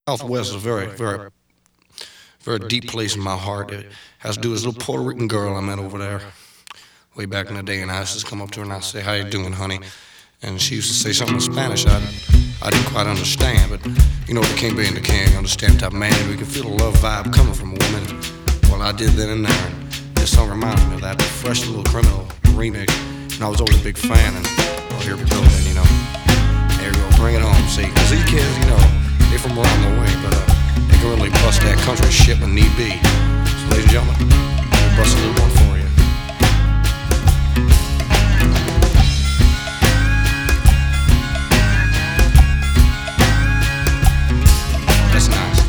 Southwest is a very deep place in my heart. It has to do with this little Puerto Rican girl I met over there way back in the day, and I used to just come up to her and I say, "How you doing, honey?" And she used to say something in Spanish I didn't quite understand, but you know, the king being the king, understand the type of man, we can feel the love vibe coming from a woman. Well, I did then and there, and this song reminds me of that Fresh Little Criminal remix, and I was always a big fan, and well, here we go then, you know. There you go, bring it home, see, cause these kids, you know, they're from around the way, but they can really bust that country shit when need be. So ladies and gentlemen, let me bust a little one for you. That's nice.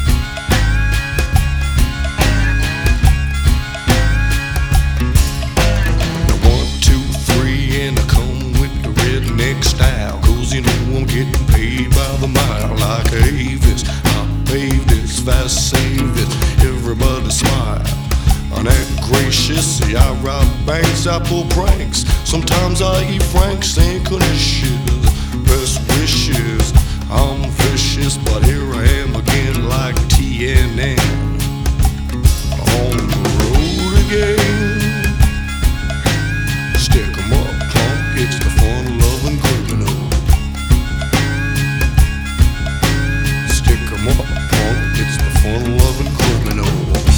The 1, 2, 3, and I come with the redneck style, cause you know I'm getting paid by the mile like Avis. I paved this, fast save it, everybody smile. I'm that gracious, see I rob banks, I pull pranks. Sometimes I eat Frank's and conditions, best wishes. I'm vicious, but here I am again like TNN. On the road again. Stick 'em up, punk, it's the fun-loving criminal. Stick 'em up, punk, it's the fun-loving criminal.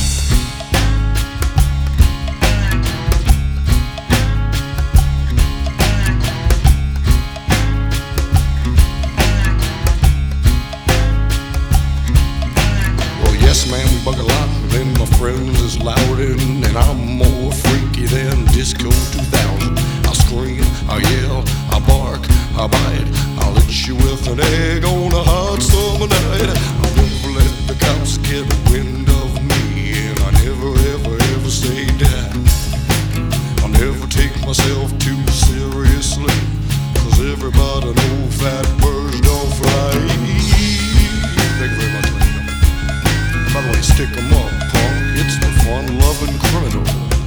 Yes, man, we bug a lot, and my friends is loudin', and I'm more freaky than Disco 2000. I scream, I yell, I bark, I bite, I'll hit you with an egg on a hot summer night. I'll never let the cops get wind of me, and I never, ever, ever say die. I'll never take myself too seriously, cause everybody knows fat birds don't fly. Thank you very much, ladies. By the way, stick 'em up, punk, it's the fun-loving criminal.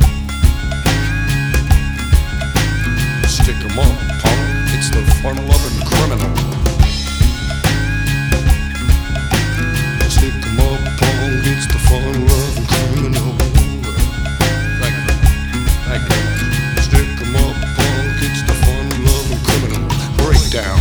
Stick 'em up, punk, it's the fun-loving criminal. Stick 'em up, punk, it's the fun-loving criminal. Thank you. Thank you. Stick 'em up, punk, it's the fun-loving criminal. Breakdown.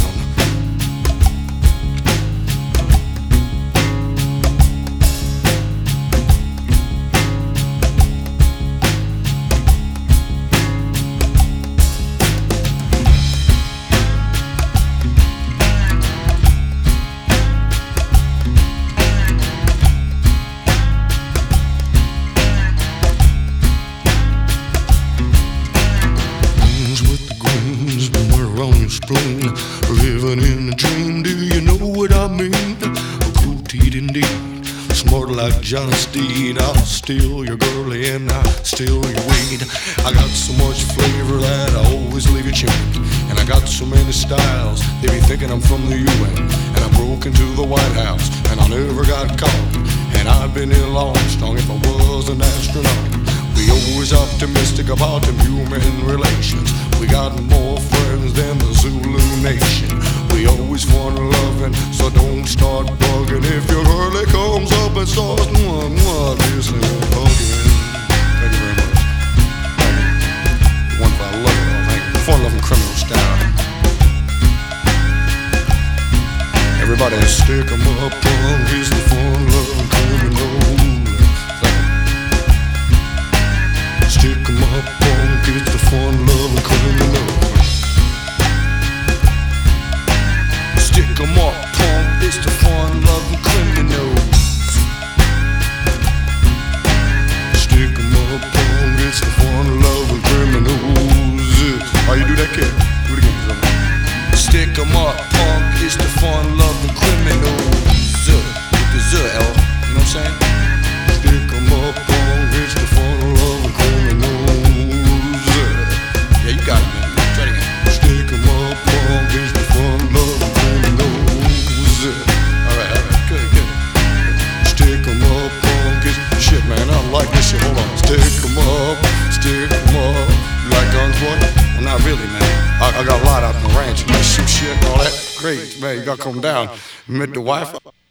Spleen, living in a dream, do you know what I mean? A cool teed indeed, smart like John Steed. I'll steal your girlie and I'll steal your weed. I got so much flavor that I always leave you chewing, and I got so many styles, they be thinking I'm from the UN. And I broke into the White House, and I never got caught, and I've been here long, strong if I was an astronaut. We always optimistic about them human relations. We got more friends than the Zulu Nation. We always want loving, so don't start bugging. If your girlie comes up and starts this is bugging. Thank you very much. Thank you. Wonderful, I love it all. Thank you. Fun-loving criminal style. Everybody stick 'em up, punk, he's the fun-loving criminal. Stick 'em up, punk, it's the fun-loving criminal. Stick 'em up, punk, it's the fun-loving criminal. Stick 'em up, punk, it's the fun-loving criminals. How you do that, kid? Do it again, brother. Stick 'em up, punk, it's the fun-loving criminals. With the Z, L, you know what I'm saying? Stick 'em up, punk, it's the fun-loving criminals. Yeah, you got it, man. Try it again. Stick 'em up, punk, it's the fun-loving criminals. Alright, good. Stick 'em up, punk, it's shit, man. I don't like this shit. Hold on. Stick 'em up. You like guns, boy? Well, not really, man. I got a lot out in the ranch. You shoot shit and all that. Great, man. You gotta come down. Met the wife.